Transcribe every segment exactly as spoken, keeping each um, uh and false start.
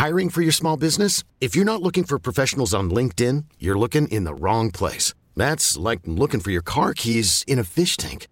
Hiring for your small business? If you're not looking for professionals on LinkedIn, you're looking in the wrong place. That's like looking for your car keys in a fish tank.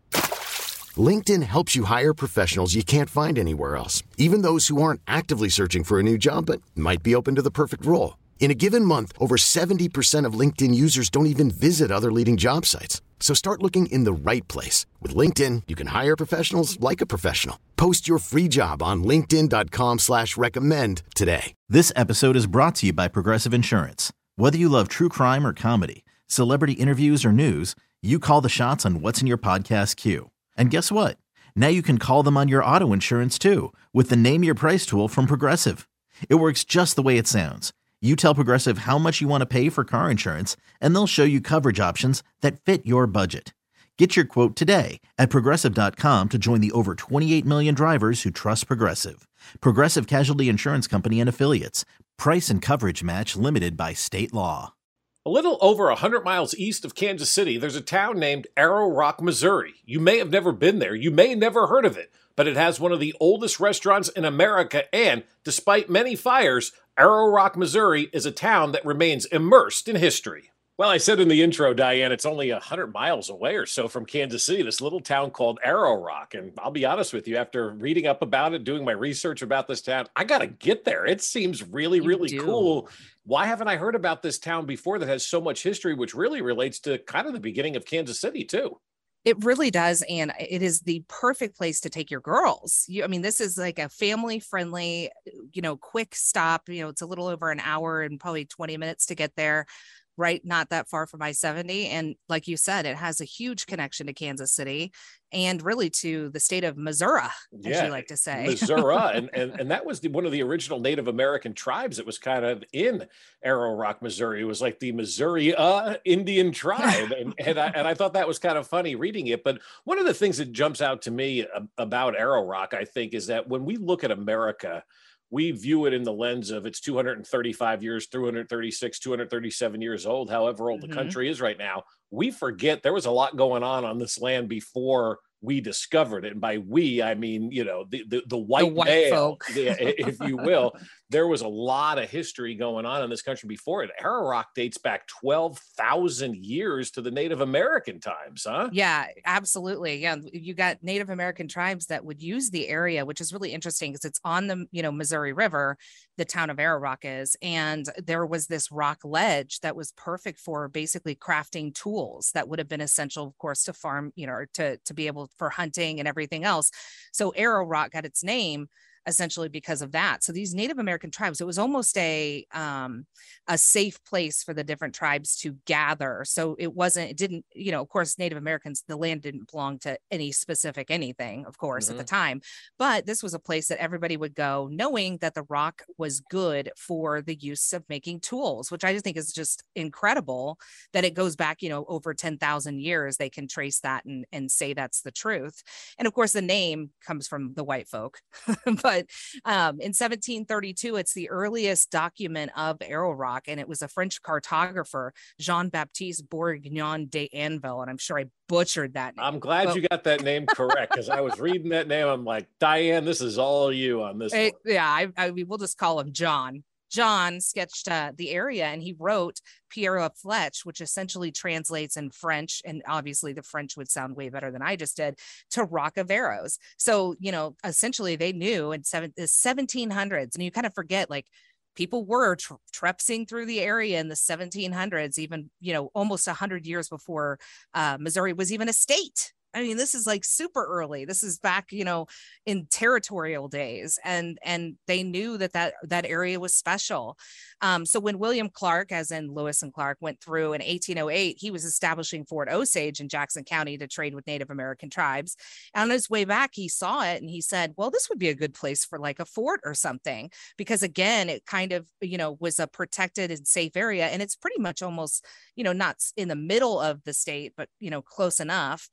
LinkedIn helps you hire professionals you can't find anywhere else, even those who aren't actively searching for a new job but might be open to the perfect role. In a given month, over seventy percent of LinkedIn users don't even visit other leading job sites. So start looking in the right place. With LinkedIn, you can hire professionals like a professional. Post your free job on linkedin dot com slash recommend today. This episode is brought to you by Progressive Insurance. Whether you love true crime or comedy, celebrity interviews or news, you call the shots on what's in your podcast queue. And guess what? Now you can call them on your auto insurance too with the Name Your Price tool from Progressive. It works just the way it sounds. You tell Progressive how much you want to pay for car insurance, and they'll show you coverage options that fit your budget. Get your quote today at progressive dot com to join the over twenty-eight million drivers who trust Progressive. Progressive Casualty Insurance Company and Affiliates. Price and coverage match limited by state law. A little over one hundred miles east of Kansas City, there's a town named Arrow Rock, Missouri. You may have never been there. You may have never heard of it, but it has one of the oldest restaurants in America, and despite many fires, Arrow Rock, Missouri is a town that remains immersed in history. Well, I said in the intro, Diane, it's only one hundred miles away or so from Kansas City, this little town called Arrow Rock. And I'll be honest with you, after reading up about it, doing my research about this town, I got to get there. It seems really, You really do. cool. Why haven't I heard about this town before that has so much history, which really relates to kind of the beginning of Kansas City, too? It really does. And it is the perfect place to take your girls. You, I mean, this is like a family friendly, you know, quick stop. You know, it's a little over an hour and probably twenty minutes to get there, right? Not that far from I seventy. And like you said, it has a huge connection to Kansas City and really to the state of Missouri, as Yeah, you like to say. Missouri. and, and and that was the, one of the original Native American tribes that was kind of in Arrow Rock, Missouri. It was like the Missouri uh, Indian tribe. And, and, I, and I thought that was kind of funny reading it. But one of the things that jumps out to me about Arrow Rock, I think, is that when we look at America, we view it in the lens of it's two hundred thirty-five years, two hundred thirty-six, two hundred thirty-seven years old, however old Mhm. the country is right now. We forget there was a lot going on on this land before we discovered it. And by we, I mean, you know, the, the, the white, white male, folk. yeah, if you will. There was a lot of history going on in this country before it. Arrow Rock dates back twelve thousand years to the Native American times, huh? Yeah, absolutely. Yeah, you got Native American tribes that would use the area, which is really interesting because it's on the, you know, Missouri River, the town of Arrow Rock is, and there was this rock ledge that was perfect for basically crafting tools that would have been essential, of course, to farm, you know, or to to be able for hunting and everything else. So Arrow Rock got its name essentially because of that. So these Native American tribes, it was almost a um, a safe place for the different tribes to gather. So it wasn't, it didn't, you know, of course, Native Americans, the land didn't belong to any specific anything, of course, Mhm. at the time. But this was a place that everybody would go knowing that the rock was good for the use of making tools, which I just think is just incredible that it goes back, you know, over ten thousand years. They can trace that and, and say that's the truth. And of course, the name comes from the white folk. But um, in seventeen thirty-two, it's the earliest document of Arrow Rock, and it was a French cartographer, Jean-Baptiste Bourguignon de Anville, and I'm sure I butchered that name. I'm glad Well- you got that name correct, because I was reading that name. I'm like, Diane, this is all you on this It- one. yeah, I, I mean, we'll just call him John. John sketched uh, the area and he wrote Pierre à Fletch, which essentially translates in French. And obviously the French would sound way better than I just did, to Rock of Arrows. So, you know, essentially they knew in seven, the seventeen hundreds, and you kind of forget, like, people were tre- trepsing through the area in the seventeen hundreds, even, you know, almost one hundred years before uh, Missouri was even a state. I mean, this is like super early. This is back, you know, in territorial days, and and they knew that that, that area was special. Um, so when William Clark, as in Lewis and Clark, went through in eighteen oh eight, he was establishing Fort Osage in Jackson County to trade with Native American tribes. And on his way back, he saw it and he said, well, this would be a good place for like a fort or something, because again, it kind of, you know, was a protected and safe area. And it's pretty much almost, you know, not in the middle of the state, but, you know, close enough. And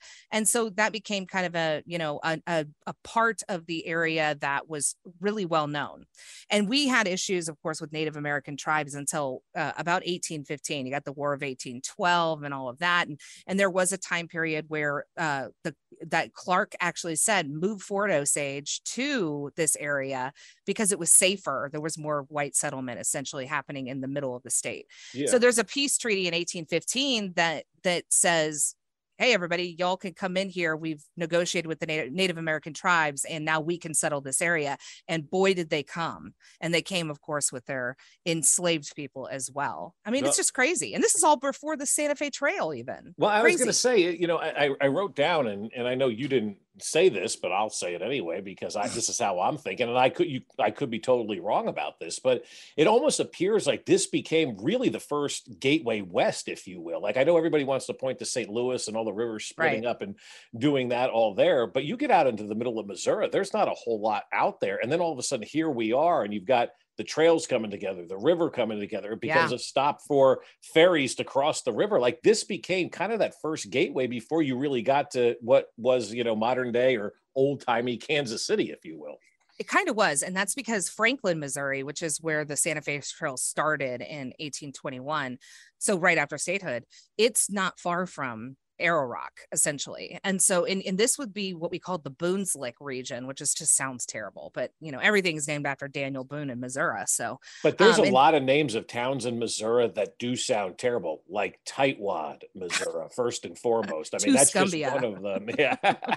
so that became kind of a, you know, a, a, a part of the area that was really well known. And we had issues, of course, with Native American tribes until uh, about eighteen fifteen. You got the War of eighteen twelve and all of that. And, and there was a time period where uh, the that Clark actually said, move Fort Osage to this area because it was safer. There was more white settlement essentially happening in the middle of the state. Yeah. So there's a peace treaty in eighteen fifteen that that says, hey, everybody, y'all can come in here. We've negotiated with the Native, Native American tribes, and now we can settle this area. And boy, did they come. And they came, of course, with their enslaved people as well. I mean, well, it's just crazy. And this is all before the Santa Fe Trail even. Well, I crazy. was going to say, you know, I, I wrote down, and, and I know you didn't say this, but I'll say it anyway, because I, this is how I'm thinking. And I could, you, I could be totally wrong about this, but it almost appears like this became really the first gateway west, if you will. Like, I know everybody wants to point to Saint Louis and all the rivers splitting right. up and doing that all there, but you get out into the middle of Missouri, there's not a whole lot out there. And then all of a sudden here we are, and you've got the trails coming together, the river coming together. It becomes yeah. a stop for ferries to cross the river. Like, this became kind of that first gateway before you really got to what was, you know, modern day or old timey Kansas City, if you will. It kind of was. And that's because Franklin, Missouri, which is where the Santa Fe Trail started in eighteen twenty-one. So right after statehood, it's not far from Arrow Rock, essentially. And so in, in this would be what we called the Boone's Lick region, which is just sounds terrible, but you know, everything's named after Daniel Boone in Missouri. So, but there's um, a and, lot of names of towns in Missouri that do sound terrible, like Tightwad, Missouri, first and foremost. I mean, that's just one of them. Yeah.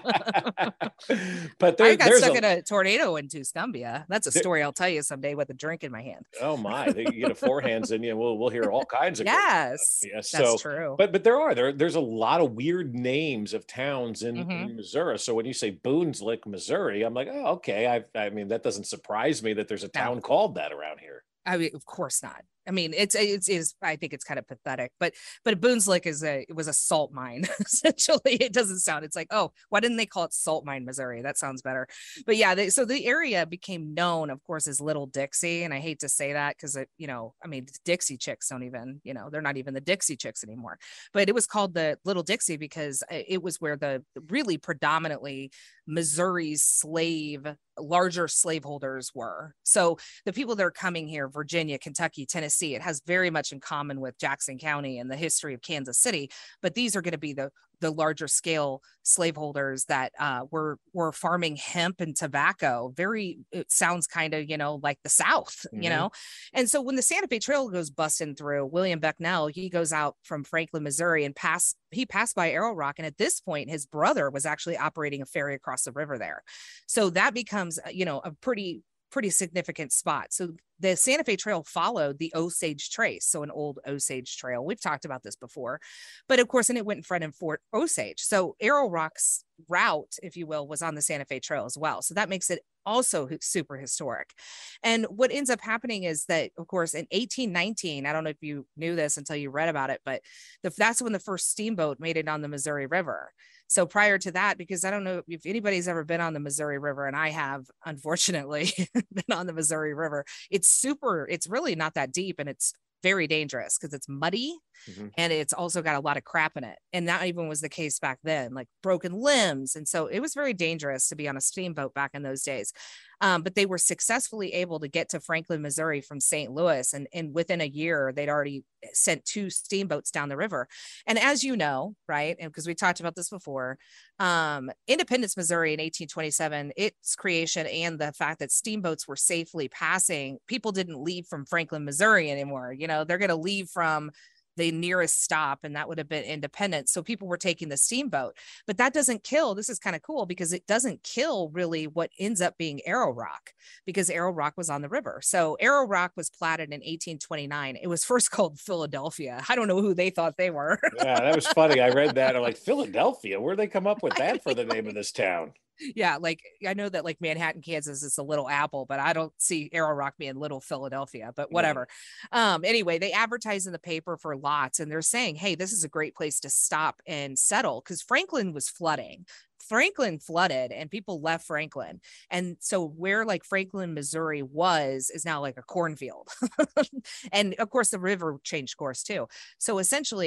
But there, I got there's stuck a, in a tornado in Tuscumbia. That's a story there, I'll tell you someday with a drink in my hand. Oh my, you get a four hands in you, we'll, we'll hear all kinds of yes, yes, that's so, true. But, but there are, there, there's a lot of weird names of towns in, mm-hmm. in Missouri. So when you say Boone's Lick, Missouri, I'm like, oh, okay. I, I mean, that doesn't surprise me that there's a town no. called that around here. I mean, of course not. I mean, it's, it's, is, I think it's kind of pathetic, but, but Boone's Lick is a, it was a salt mine. Essentially. It doesn't sound, it's like, oh, why didn't they call it Salt Mine, Missouri? That sounds better. But yeah, they, so the area became known, of course, as Little Dixie. And I hate to say that because it, you know, I mean, Dixie Chicks don't even, you know, they're not even the Dixie Chicks anymore, but it was called the Little Dixie because it was where the really predominantly Missouri's slave, larger slaveholders were. So the people that are coming here, Virginia, Kentucky, Tennessee, it has very much in common with Jackson County and the history of Kansas City, but these are going to be the the larger scale slaveholders that uh, were were farming hemp and tobacco. Very, it sounds kind of, you know, like the South, mm-hmm. you know? And so when the Santa Fe Trail goes busting through, William Becknell, he goes out from Franklin, Missouri and pass, he passed by Arrow Rock. And at this point, his brother was actually operating a ferry across the river there. So that becomes, you know, a pretty, pretty significant spot. So the Santa Fe Trail followed the Osage Trace, so an old Osage Trail. We've talked about this before, but of course, and it went in front of Fort Osage. So Arrow Rock's route, if you will, was on the Santa Fe Trail as well. So that makes it also super historic. And what ends up happening is that, of course, in eighteen nineteen, I don't know if you knew this until you read about it, but the, that's when the first steamboat made it on the Missouri River. So prior to that, because I don't know if anybody's ever been on the Missouri River, and I have, unfortunately, been on the Missouri River, it's super, it's really not that deep, and it's very dangerous because it's muddy mm-hmm. and it's also got a lot of crap in it. And that even was the case back then, like broken limbs. And so it was very dangerous to be on a steamboat back in those days. Um, but they were successfully able to get to Franklin, Missouri from Saint Louis. And, and within a year, they'd already sent two steamboats down the river. And as you know, right, and because we talked about this before, um, Independence, Missouri in eighteen twenty-seven, its creation and the fact that steamboats were safely passing, people didn't leave from Franklin, Missouri anymore. You know, they're going to leave from the nearest stop, and that would have been Independence. So people were taking the steamboat, but that doesn't kill. This is kind of cool because it doesn't kill really what ends up being Arrow Rock, because Arrow Rock was on the river. So Arrow Rock was platted in eighteen twenty-nine. It was first called Philadelphia. I don't know who they thought they were. Yeah, that was funny. I read that. I'm like, Philadelphia? Where'd they come up with that for the name of this town? Yeah, like I know that like Manhattan, Kansas is a little Apple, but I don't see Arrow Rock being Little Philadelphia, but whatever. Yeah. Um, anyway, they advertise in the paper for lots, and they're saying, hey, this is a great place to stop and settle, because Franklin was flooding. Franklin flooded and people left Franklin. And so where like Franklin, Missouri was, is now like a cornfield. And of course the river changed course too. So essentially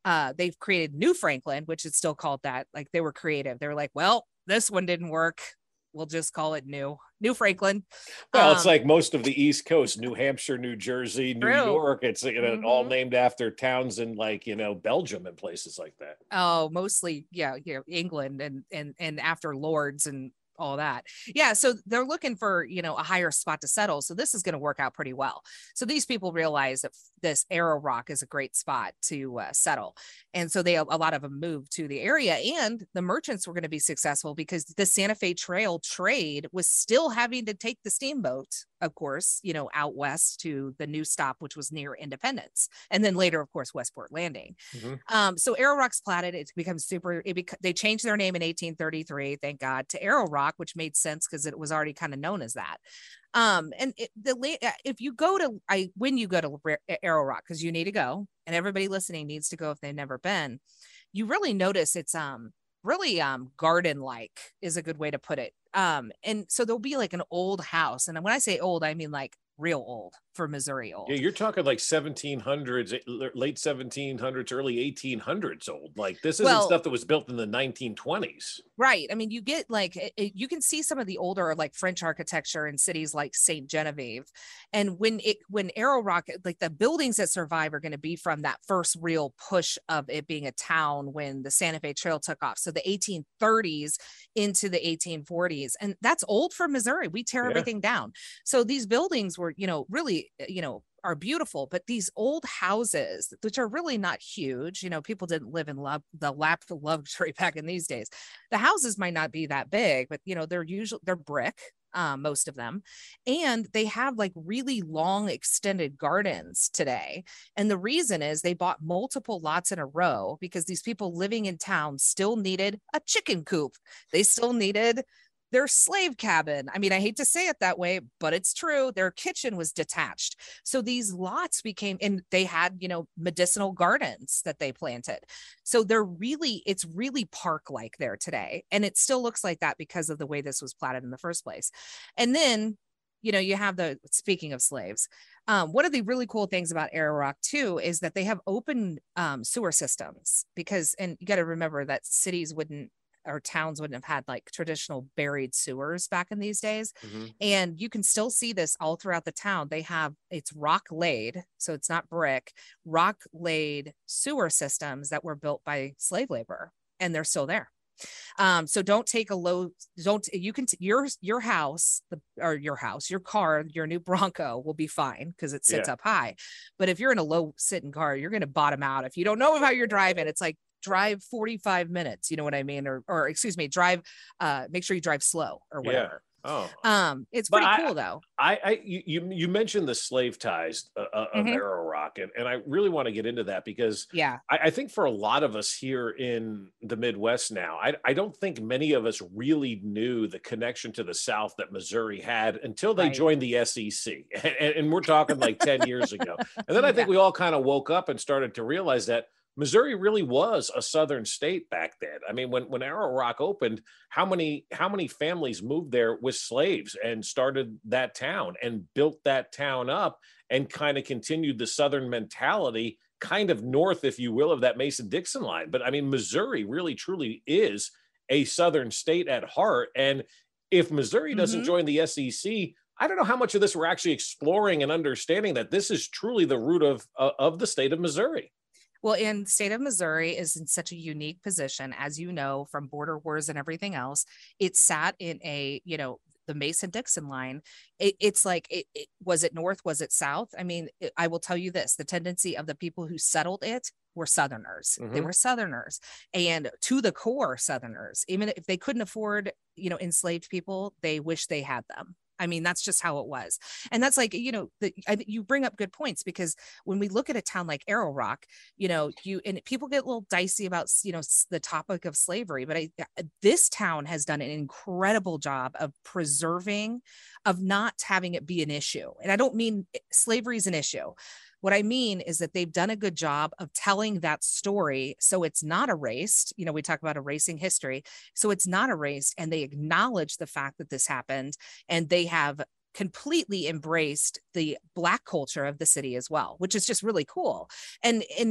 Uh, they've created New Franklin, which is still called that. Like they were creative. They were like, well, this one didn't work. We'll just call it New New Franklin. Well, um, it's like most of the East Coast, New Hampshire, New Jersey, New True. York. It's, you know, Mhm. all named after towns in like, you know, Belgium and places like that. Oh, mostly, yeah, you know, England and and and after Lords and all that. Yeah, so they're looking for, you know, a higher spot to settle. So this is going to work out pretty well. So these people realize that this Arrow Rock is a great spot to uh, settle. And so they a lot of them moved to the area, and the merchants were going to be successful because the Santa Fe Trail trade was still having to take the steamboat, of course, you know, out west to the new stop, which was near Independence. And then later, of course, Westport Landing. Mm-hmm. Um, so Arrow Rock's platted. It becomes super, it bec- they changed their name in eighteen thirty-three, thank God, to Arrow Rock, which made sense because it was already kind of known as that. Um, and it, the if you go to, I when you go to Arrow Rock, because you need to go, and everybody listening needs to go if they've never been, you really notice it's um really um garden-like is a good way to put it. Um, and so there'll be like an old house, and when I say old, I mean like real old for Missouri old. Yeah, you're talking like seventeen hundreds, late seventeen hundreds, early eighteen hundreds old. Like this isn't well, stuff that was built in the nineteen twenties. Right. I mean, you get like, it, you can see some of the older like French architecture in cities like Saint Genevieve. And when it, when Arrow Rock, like the buildings that survive are going to be from that first real push of it being a town when the Santa Fe Trail took off. So the eighteen thirties into the eighteen forties. And that's old for Missouri. We tear yeah. everything down. So these buildings were, you know, really, you know, are beautiful, but these old houses, which are really not huge, you know, people didn't live in love, the lap of luxury back in these days. The houses might not be that big, but you know, they're usually, they're brick, um, most of them. And they have like really long extended gardens today. And the reason is they bought multiple lots in a row because these people living in town still needed a chicken coop. They still needed their slave cabin. I mean, I hate to say it that way, but it's true. Their kitchen was detached. So these lots became, and they had, you know, medicinal gardens that they planted. So they're really, it's really park-like there today. And it still looks like that because of the way this was platted in the first place. And then, you know, you have the, speaking of slaves, um, one of the really cool things about Arrow Rock too, is that they have open um, sewer systems because, and you got to remember that cities wouldn't, or towns wouldn't have had like traditional buried sewers back in these days. Mm-hmm. And you can still see this all throughout the town. They have, it's rock laid, so it's not brick, rock laid sewer systems that were built by slave labor, and they're still there. Um, so don't take a low, don't, you can, t- your, your house, the, or your house, your car, your new Bronco will be fine because it sits yeah. up high. But if you're in a low sitting car, you're going to bottom out. If you don't know how you're driving, it's like, drive forty-five minutes, you know what I mean? Or, or excuse me, drive, uh, make sure you drive slow or whatever. Yeah. Oh, um, it's pretty but cool I, though. I, I, you, you mentioned the slave ties uh, of mm-hmm. Arrow Rock, and, and I really want to get into that because yeah, I, I think for a lot of us here in the Midwest now, I, I don't think many of us really knew the connection to the South that Missouri had until they right. joined the S E C. And, and we're talking like ten years ago. And then I think yeah. we all kind of woke up and started to realize that Missouri really was a southern state back then. I mean, when, when Arrow Rock opened, how many how many families moved there with slaves and started that town and built that town up and kind of continued the southern mentality kind of north, if you will, of that Mason-Dixon line. But I mean, Missouri really truly is a southern state at heart. And if Missouri doesn't mm-hmm. join the S E C, I don't know how much of this we're actually exploring and understanding that this is truly the root of, uh, of the state of Missouri. Well, in the state of Missouri is in such a unique position, as you know, from border wars and everything else. It sat in a, you know, the Mason-Dixon line. It, it's like, it, it, was it north? Was it south? I mean, it, I will tell you this, the tendency of the people who settled it were Southerners. Mm-hmm. They were Southerners, and to the core Southerners. Even if they couldn't afford, you know, enslaved people, they wish they had them. I mean, that's just how it was. And that's like, you know, the, I, you bring up good points because when we look at a town like Arrow Rock, you know, you, and people get a little dicey about, you know, the topic of slavery, but I, this town has done an incredible job of preserving, of not having it be an issue. And I don't mean slavery is an issue. What I mean is that they've done a good job of telling that story so it's not erased. You know, we talk about erasing history, so it's not erased, and they acknowledge the fact that this happened, and they have completely embraced the Black culture of the city as well, which is just really cool. And and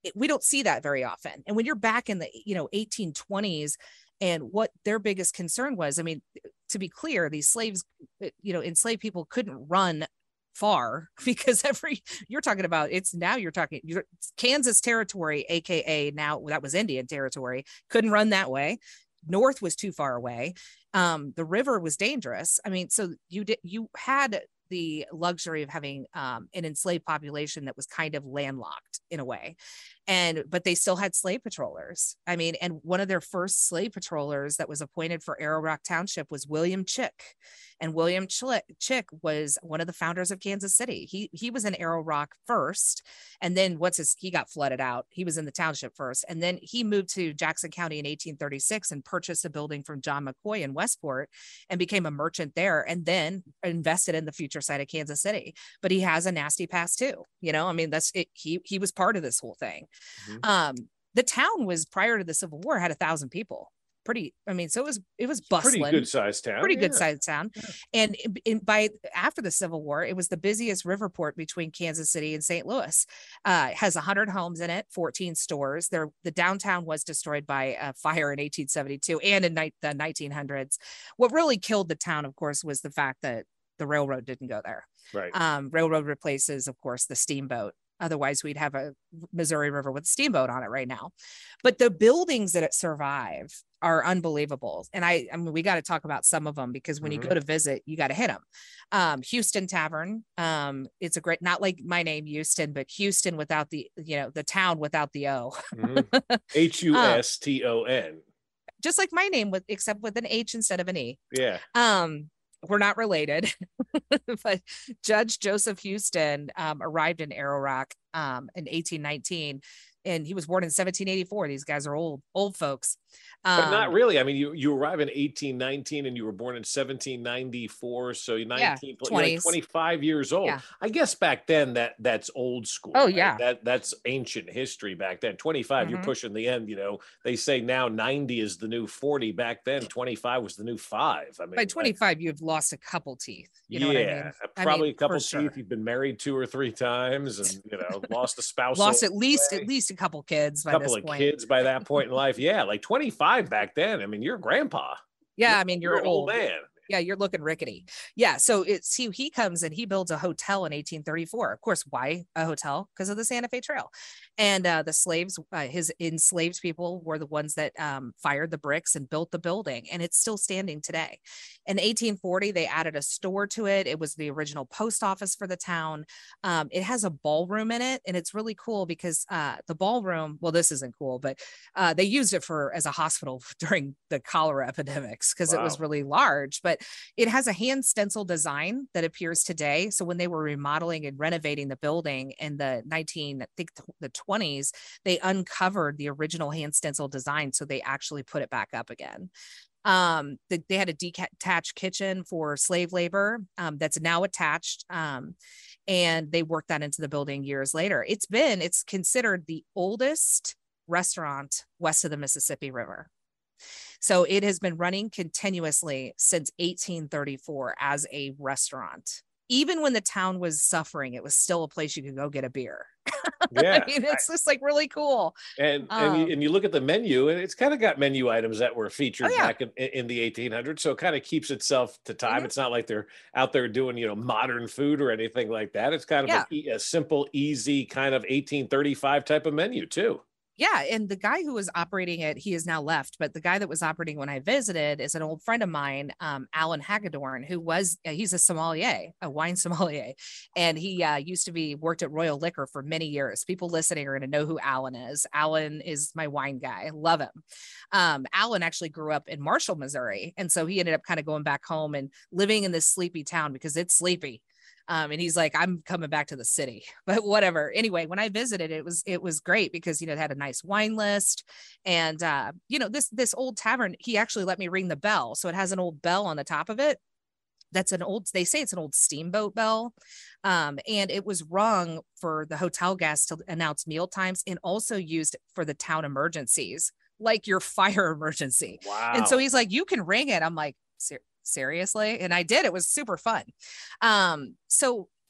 it, we don't see that very often. And when you're back in the, you know, eighteen twenties, and what their biggest concern was, I mean, to be clear, these slaves, you know, enslaved people couldn't run far because every, you're talking about, it's now you're talking you're, Kansas territory, A K A now that was Indian territory, couldn't run that way. North was too far away. Um, the river was dangerous. I mean, so you did, you had the luxury of having um, an enslaved population that was kind of landlocked in a way. And, but they still had slave patrollers. I mean, and one of their first slave patrollers that was appointed for Arrow Rock Township was William Chick. And William Chick was one of the founders of Kansas City. He, he was in Arrow Rock first. And then what's his, he got flooded out. He was in the township first. And then he moved to Jackson County in eighteen thirty-six and purchased a building from John McCoy in Westport and became a merchant there. And then invested in the future site of Kansas City. But he has a nasty past too. You know, I mean, that's it. He, he was part of this whole thing. Mm-hmm. Um, the town was, prior to the Civil War, had a thousand people. Pretty, I mean, so it was, it was bustling. Pretty good sized town. Pretty yeah. good sized town. Yeah. And in, in, by after the Civil War, it was the busiest river port between Kansas City and Saint Louis. Uh, it has one hundred homes in it, fourteen stores. There, the downtown was destroyed by a fire in eighteen seventy-two and in ni- the nineteen hundreds. What really killed the town, of course, was the fact that the railroad didn't go there. Right. Um, railroad replaces, of course, the steamboat. Otherwise, we'd have a Missouri River with a steamboat on it right now. But the buildings that it survive are unbelievable. And I, I mean, we got to talk about some of them because when mm-hmm. you go to visit, you got to hit them. Um, Houston Tavern. Um, it's a great, not like my name, Houston, but Houston without the, you know, the town without the O. mm-hmm. H U S T O N. Just like my name, with except with an H instead of an E. Yeah. Um, we're not related, but Judge Joseph Houston um, arrived in Arrow Rock um, in eighteen nineteen, and he was born in seventeen eighty-four. These guys are old, old folks. Um, but not really. I mean, you, you arrive in eighteen nineteen and you were born in seventeen ninety-four. So you're nineteen, yeah, you're like twenty-five years old. Yeah. I guess back then that that's old school. Oh, right? yeah. That That's ancient history back then. twenty-five, mm-hmm. you're pushing the end, you know, they say now ninety is the new forty. Back then, twenty-five was the new five. I mean, by twenty-five, you've lost a couple teeth. You know yeah, what I mean? Probably I mean, a couple teeth. Sure. You've been married two or three times and, you know, lost a spouse. Lost at least, at least a couple kids by a couple this of point. kids by that point in life. Yeah. Like twenty-five back then. I mean, you're a grandpa. Yeah. You're, I mean, you're, you're an old man. Yeah, you're looking rickety. Yeah, so it's he he comes and he builds a hotel in eighteen thirty-four. Of course, why a hotel? Because of the Santa Fe Trail. And uh, the slaves, uh, his enslaved people, were the ones that um, fired the bricks and built the building, and it's still standing today. In eighteen forty, they added a store to it. It was the original post office for the town. Um, it has a ballroom in it, and it's really cool because uh, the ballroom, well, this isn't cool, but uh, they used it for as a hospital during the cholera epidemics because wow. it was really large. But it has a hand stencil design that appears today. So when they were remodeling and renovating the building in the nineteen, I think the twenties, they uncovered the original hand stencil design. So they actually put it back up again. Um, they, they had a detached kitchen for slave labor um, that's now attached. Um, and they worked that into the building years later. It's been, it's considered the oldest restaurant west of the Mississippi River. So it has been running continuously since eighteen thirty-four as a restaurant. Even when the town was suffering, it was still a place you could go get a beer. Yeah. I mean, it's just like really cool. And um, and, you, and you look at the menu and it's kind of got menu items that were featured oh, yeah. back in, in the eighteen hundreds. So it kind of keeps itself to time. Mm-hmm. It's not like they're out there doing, you know, modern food or anything like that. It's kind of yeah. a, a simple, easy kind of eighteen thirty-five type of menu too. Yeah. And the guy who was operating it, he is now left, but the guy that was operating when I visited is an old friend of mine, um, Alan Hagedorn, who was, uh, he's a sommelier, a wine sommelier. And he uh, used to be, worked at Royal Liquor for many years. People listening are going to know who Alan is. Alan is my wine guy. I love him. Um, Alan actually grew up in Marshall, Missouri. And so he ended up kind of going back home and living in this sleepy town because it's sleepy. Um, and he's like, I'm coming back to the city, but whatever. Anyway, when I visited, it was, it was great because, you know, it had a nice wine list and, uh, you know, this, this old tavern, he actually let me ring the bell. So it has an old bell on the top of it. That's an old, they say it's an old steamboat bell. Um, and it was rung for the hotel guests to announce meal times and also used for the town emergencies, like your fire emergency. Wow. And so he's like, you can ring it. I'm like, seriously? And I did. It was super fun. Um, so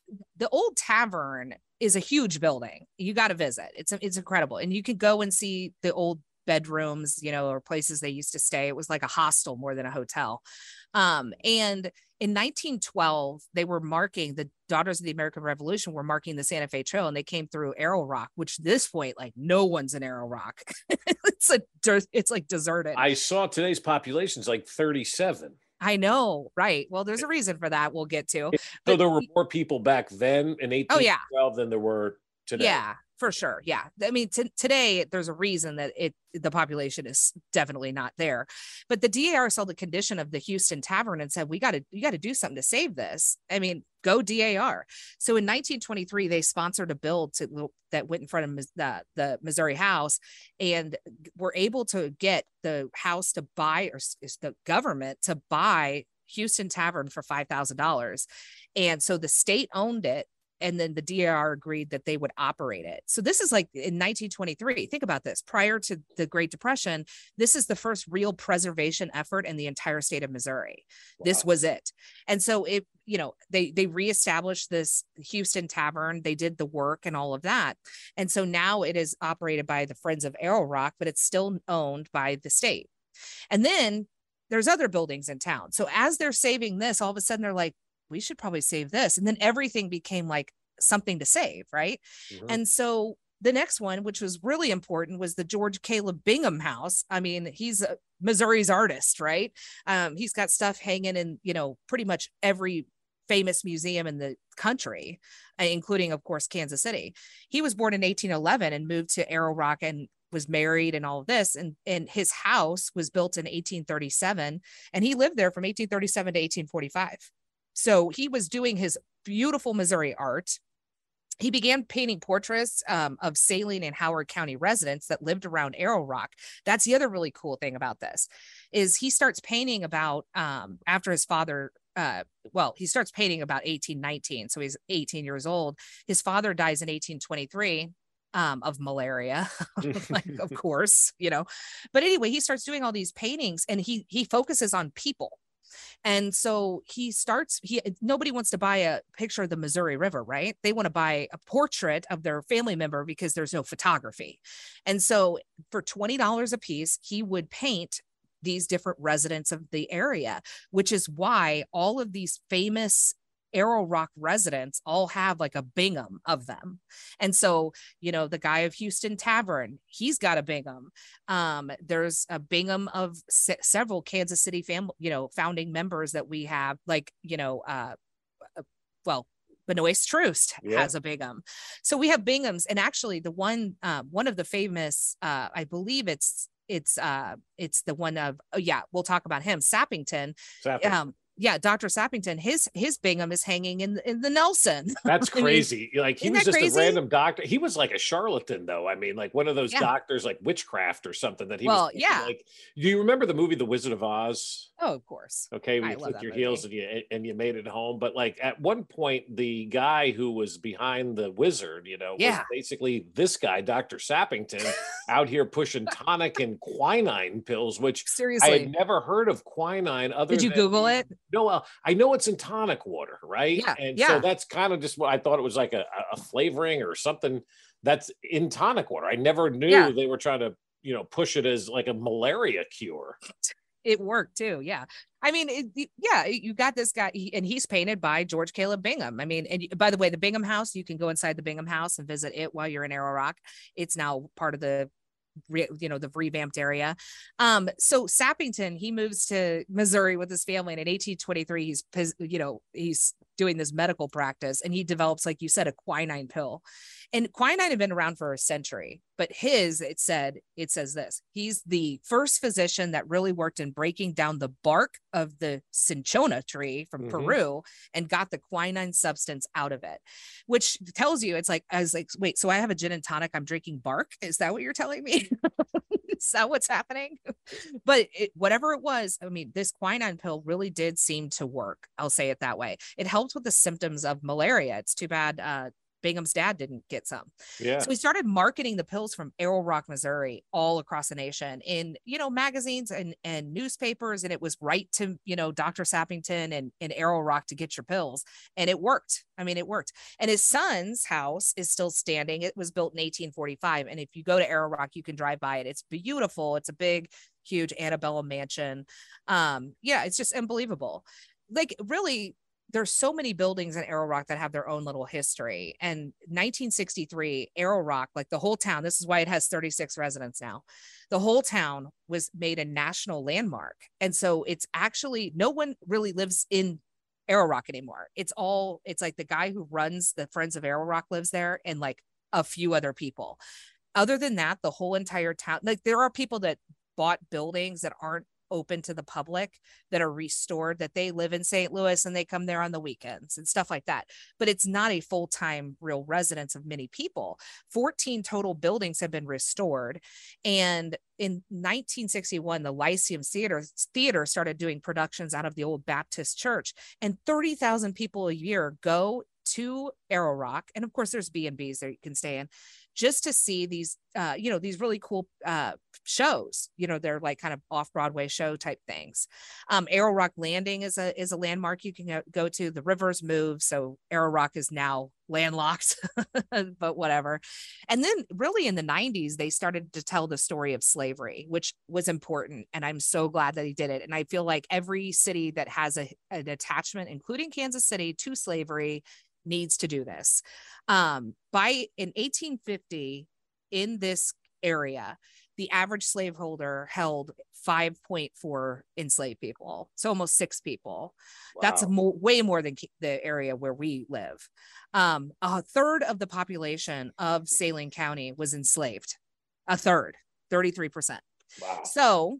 the old tavern is a huge building. You got to visit. It's it's incredible. And you can go and see the old bedrooms, you know, or places they used to stay. It was like a hostel more than a hotel. Um, and in nineteen twelve, they were marking, the Daughters of the American Revolution were marking the Santa Fe Trail, and they came through Arrow Rock, which this point, like no one's in Arrow Rock. it's a it's like deserted. I saw today's population is like thirty-seven. I know, right? Well, there's a reason for that. We'll get to. So but, there were more people back then in eighteen twelve oh, yeah. than there were today. Yeah, for sure. Yeah. I mean, t- today there's a reason that it the population is definitely not there. But the D A R saw the condition of the Houston Tavern and said, we got to, you got to do something to save this. I mean, go D A R. So in nineteen twenty-three, they sponsored a bill to, that went in front of the, the Missouri House, and were able to get the House to buy, or the government to buy Houston Tavern for five thousand dollars. And so the state owned it. And then the D A R agreed that they would operate it. So this is like in nineteen twenty-three. Think about this. Prior to the Great Depression, this is the first real preservation effort in the entire state of Missouri. Wow. This was it. And so it, you know, they they reestablished this Houston Tavern. They did the work and all of that. And so now it is operated by the Friends of Arrow Rock, but it's still owned by the state. And then there's other buildings in town. So as they're saving this, all of a sudden they're like, we should probably save this. And then everything became like something to save. Right. Mm-hmm. And so the next one, which was really important, was the George Caleb Bingham House. I mean, he's a Missouri's artist, right? Um, he's got stuff hanging in, you know, pretty much every famous museum in the country, including, of course, Kansas City. He was born in eighteen eleven and moved to Arrow Rock and was married and all of this. And, and his house was built in eighteen thirty-seven, and he lived there from eighteen thirty-seven to eighteen forty-five. So he was doing his beautiful Missouri art. He began painting portraits um, of Saline and Howard County residents that lived around Arrow Rock. That's the other really cool thing about this, is he starts painting about um, after his father, uh, well, he starts painting about eighteen nineteen. So he's eighteen years old. His father dies in eighteen twenty-three. Um, of malaria, like, of course, you know, but anyway, he starts doing all these paintings, and he he focuses on people. And so he starts, he, nobody wants to buy a picture of the Missouri River, right? They want to buy a portrait of their family member because there's no photography. And so for twenty dollars a piece, he would paint these different residents of the area, which is why all of these famous Arrow Rock residents all have like a Bingham of them. And so, you know, the guy of Houston Tavern, he's got a Bingham. Um, there's a Bingham of se- several Kansas City family, you know, founding members that we have, like, you know, uh, uh well, Benoist Troost yeah. has a Bingham. So we have Binghams. And actually the one, uh, one of the famous, uh, I believe it's, it's, uh, it's the one of, oh yeah, we'll talk about him, Sappington. Sappington. Um, Yeah, Doctor Sappington, his his Bingham is hanging in in the Nelson. That's crazy. I mean, like he was just crazy? a random doctor. He was like a charlatan, though. I mean, like one of those yeah. doctors, like witchcraft or something. That he well, was. Yeah. Like, do you remember the movie The Wizard of Oz? Oh, of course. Okay, when you clicked your movie. heels and you and you made it home. But like at one point, the guy who was behind the wizard, you know, yeah. was basically this guy, Doctor Sappington, out here pushing tonic and quinine pills. Which seriously, I had never heard of quinine. Other did you than, Google it? No, well, I know it's in tonic water, right? Yeah, and yeah. so that's kind of just what I thought it was, like a, a flavoring or something that's in tonic water. I never knew yeah. they were trying to, you know, push it as like a malaria cure. It worked too. Yeah. I mean, it, yeah, you got this guy, he, and he's painted by George Caleb Bingham. I mean, and by the way, the Bingham House, you can go inside the Bingham House and visit it while you're in Arrow Rock. It's now part of the you know, the revamped area. Um, so Sappington, he moves to Missouri with his family, and in eighteen twenty-three, he's, you know, he's doing this medical practice, and he develops, like you said, a quinine pill. And quinine had been around for a century, but his, it said, it says this, he's the first physician that really worked in breaking down the bark of the cinchona tree from mm-hmm. Peru and got the quinine substance out of it, which tells you, it's like, I was like, wait, so I have a gin and tonic, I'm drinking bark? Is that what you're telling me? Is that what's happening? But it, whatever it was, I mean, this quinine pill really did seem to work. I'll say it that way. It helped with the symptoms of malaria. It's too bad uh, Bingham's dad didn't get some. Yeah. So we started marketing the pills from Arrow Rock, Missouri, all across the nation in, you know, magazines and, and newspapers. And it was right to, you know, Doctor Sappington and, and Arrow Rock to get your pills. And it worked. I mean, it worked. And his son's house is still standing. It was built in eighteen forty-five. And if you go to Arrow Rock, you can drive by it. It's beautiful. It's a big, huge antebellum mansion. Um, yeah, it's just unbelievable. Like, really, there's so many buildings in Arrow Rock that have their own little history. And nineteen sixty-three, Arrow Rock, like the whole town, this is why it has thirty-six residents now. The whole town was made a national landmark. And so it's actually, no one really lives in Arrow Rock anymore. It's all, it's like the guy who runs the Friends of Arrow Rock lives there and like a few other people. Other than that, the whole entire town, like there are people that bought buildings that aren't open to the public that are restored, that they live in Saint Louis and they come there on the weekends and stuff like that. But it's not a full-time real residence of many people. fourteen total buildings have been restored. And in nineteen sixty-one, the Lyceum Theater, Theater started doing productions out of the old Baptist church, and thirty thousand people a year go to Arrow Rock. And of course there's B and B's that you can stay in just to see these, uh, you know, these really cool uh, shows. You know, they're like kind of off-Broadway show type things. Um, Arrow Rock Landing is a is a landmark you can go to. The rivers move, so Arrow Rock is now landlocked, but whatever. And then really in the nineties, they started to tell the story of slavery, which was important. And I'm so glad that he did it. And I feel like every city that has a, an attachment, including Kansas City, to slavery needs to do this. Um, by in eighteen fifty, in this area, the average slaveholder held five point four enslaved people, so almost six people. Wow. That's more, way more than the area where we live. Um, a third of the population of Saline County was enslaved. A third, thirty-three percent. Wow. So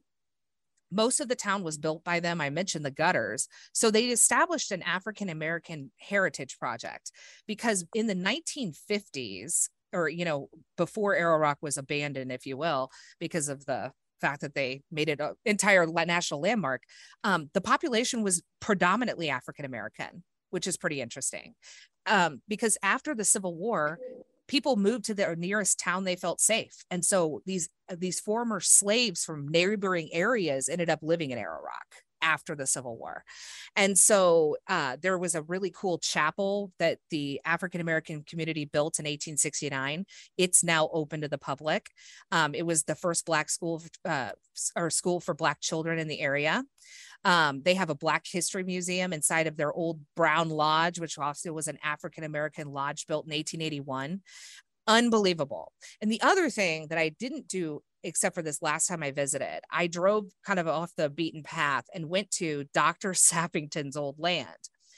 most of the town was built by them. I mentioned the gutters. So they established an African-American heritage project, because in the nineteen fifties, or, you know, before Arrow Rock was abandoned, if you will, because of the fact that they made it an entire national landmark, um, the population was predominantly African-American, which is pretty interesting. Um, because after the Civil War, people moved to their nearest town they felt safe. And so these, these former slaves from neighboring areas ended up living in Arrow Rock after the Civil War. And so uh, there was a really cool chapel that the African-American community built in eighteen sixty-nine. It's now open to the public. Um, it was the first Black school uh, or school for Black children in the area. Um, they have a Black History Museum inside of their old Brown Lodge, which also was an African-American lodge built in eighteen eighty-one. Unbelievable. And the other thing that I didn't do, except for this last time I visited, I drove kind of off the beaten path and went to Doctor Sappington's old land.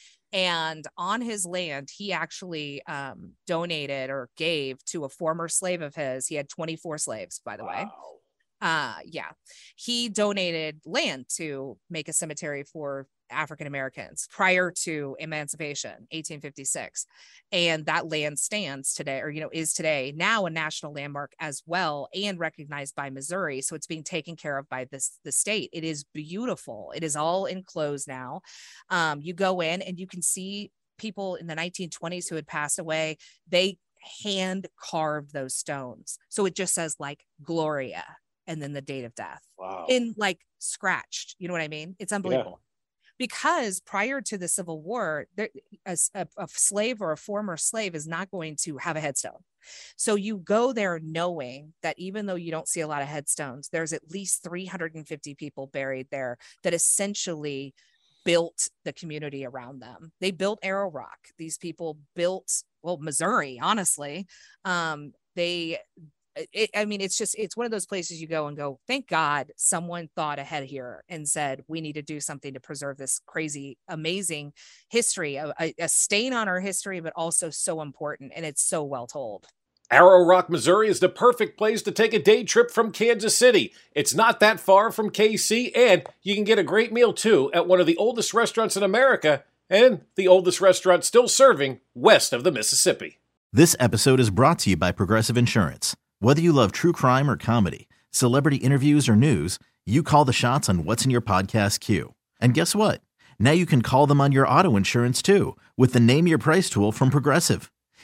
And on his land, he actually um, donated or gave to a former slave of his. He had twenty-four slaves, by the wow. way. Uh, yeah, he donated land to make a cemetery for African Americans prior to emancipation, eighteen fifty-six. And that land stands today, or, you know, is today now a national landmark as well, and recognized by Missouri. So it's being taken care of by this, the state. It is beautiful. It is all enclosed now. Um, you go in and you can see people in the nineteen twenties who had passed away. They hand carved those stones. So it just says like Gloria and then the date of death. Wow. In like scratched, you know what I mean? It's unbelievable. Yeah. Because prior to the Civil War, there, a, a, a slave or a former slave is not going to have a headstone. So you go there knowing that even though you don't see a lot of headstones, there's at least three hundred fifty people buried there that essentially built the community around them. They built Arrow Rock. These people built, well, Missouri, honestly. Um, they It, I mean, it's just, it's one of those places you go and go, thank God someone thought ahead here and said, we need to do something to preserve this crazy, amazing history, a, a stain on our history, but also so important. And it's so well told. Arrow Rock, Missouri is the perfect place to take a day trip from Kansas City. It's not that far from K C, and you can get a great meal too at one of the oldest restaurants in America, and the oldest restaurant still serving west of the Mississippi. This episode is brought to you by Progressive Insurance. Whether you love true crime or comedy, celebrity interviews or news, you call the shots on what's in your podcast queue. And guess what? Now you can call them on your auto insurance too with the Name Your Price tool from Progressive.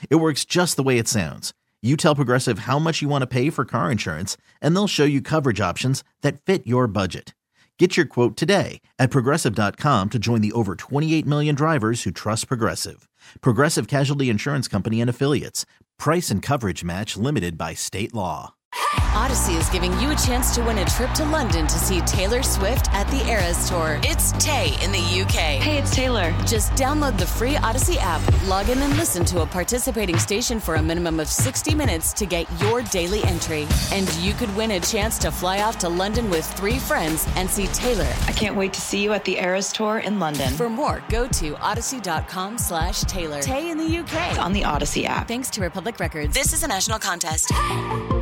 It works just the way it sounds. You tell Progressive how much you want to pay for car insurance, and they'll show you coverage options that fit your budget. Get your quote today at Progressive dot com to join the over twenty-eight million drivers who trust Progressive. Progressive Casualty Insurance Company and Affiliates. Price and coverage match limited by state law. Odyssey is giving you a chance to win a trip to London to see Taylor Swift at the Eras Tour. It's Tay in the U K. Hey, it's Taylor. Just download the free Odyssey app, log in and listen to a participating station for a minimum of sixty minutes to get your daily entry. And you could win a chance to fly off to London with three friends and see Taylor. I can't wait to see you at the Eras Tour in London. For more, go to odyssey.com slash Taylor. Tay in the U K. It's on the Odyssey app. Thanks to Republic Records. This is a national contest.